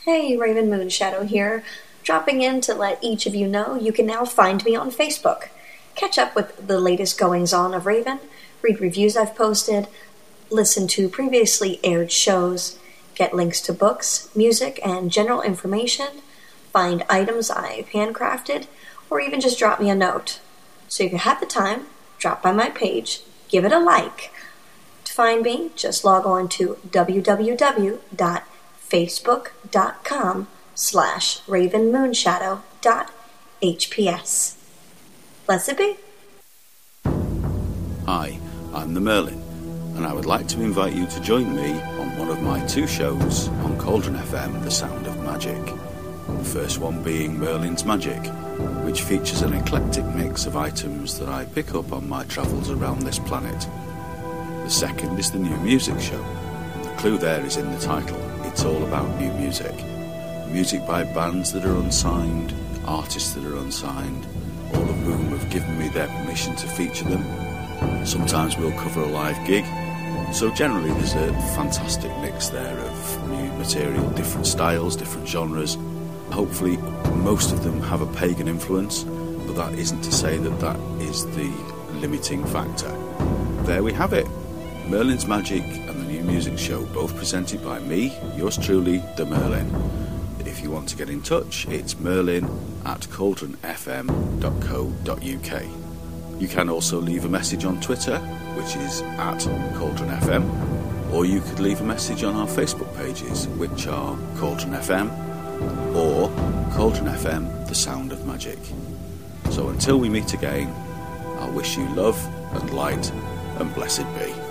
Hey, Raven Moonshadow here, dropping in to let each of you know you can now find me on Facebook. Catch up with the latest goings-on of Raven, read reviews I've posted, listen to previously aired shows, get links to books, music, and general information, find items I've handcrafted, or even just drop me a note. So if you have the time, drop by my page, give it a like. To find me, just log on to www.facebook.com/ravenmoonshadow.hps. Blessed be. Hi, I'm the Merlin, and I would like to invite you to join me on one of my two shows on Cauldron FM, The Sound of Magic. The first one being Merlin's Magic, which features an eclectic mix of items that I pick up on my travels around this planet. The second is the New Music Show. The clue there is in the title. It's all about new music. Music by bands that are unsigned, artists that are unsigned, all of whom have given me their permission to feature them. Sometimes we'll cover a live gig, so generally there's a fantastic mix there of new material, different styles, different genres. Hopefully most of them have a pagan influence, but that isn't to say that that is the limiting factor. There we have it. Merlin's Magic and the New Music Show, both presented by me, yours truly, the Merlin. If you want to get in touch, it's merlin@cauldronfm.co.uk. You can also leave a message on Twitter, which is @CauldronFM, or you could leave a message on our Facebook pages, which are Cauldron FM or Cauldron FM, The Sound of Magic. So until we meet again, I wish you love and light and blessed be.